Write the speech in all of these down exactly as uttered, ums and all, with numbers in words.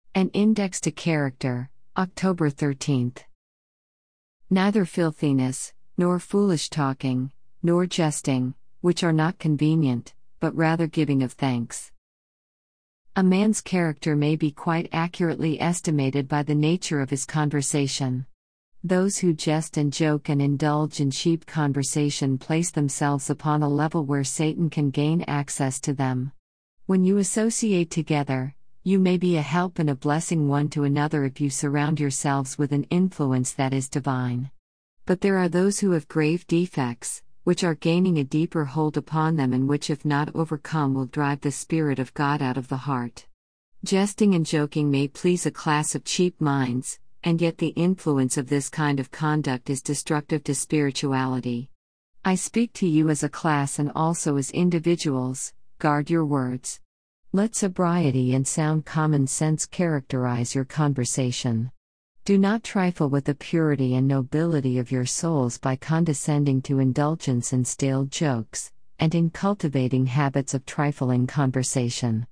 An Index to Character, October thirteenth. Neither filthiness, nor foolish talking, nor jesting, which are not convenient, but rather giving of thanks. A man's character may be quite accurately estimated by the nature of his conversation. Those who jest and joke and indulge in cheap conversation place themselves upon a level where Satan can gain access to them. When you associate together, you may be a help and a blessing one to another if you surround yourselves with an influence that is divine. But there are those who have grave defects, which are gaining a deeper hold upon them and which, if not overcome, will drive the Spirit of God out of the heart. Jesting and joking may please a class of cheap minds, and yet the influence of this kind of conduct is destructive to spirituality. I speak to you as a class and also as individuals. Guard your words. Let sobriety and sound common sense characterize your conversation. Do not trifle with the purity and nobility of your souls by condescending to indulgence in stale jokes, and in cultivating habits of trifling conversation.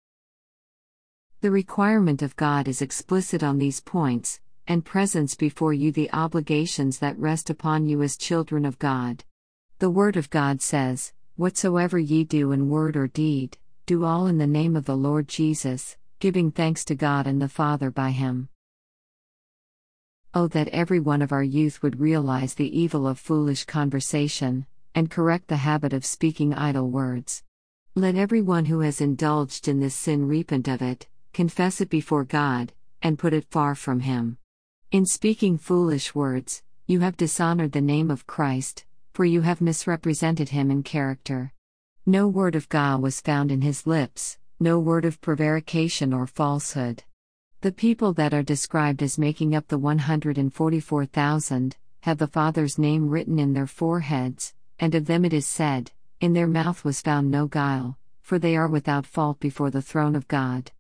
The requirement of God is explicit on these points, and presents before you the obligations that rest upon you as children of God. The Word of God says, "Whatsoever ye do in word or deed, do all in the name of the Lord Jesus, giving thanks to God and the Father by Him." Oh, that every one of our youth would realize the evil of foolish conversation, and correct the habit of speaking idle words. Let everyone who has indulged in this sin repent of it, confess it before God, and put it far from Him. In speaking foolish words, you have dishonored the name of Christ, for you have misrepresented Him in character. No word of God was found in His lips, no word of prevarication or falsehood. The people that are described as making up the one hundred forty-four thousand, have the Father's name written in their foreheads, and of them it is said, "In their mouth was found no guile, for they are without fault before the throne of God."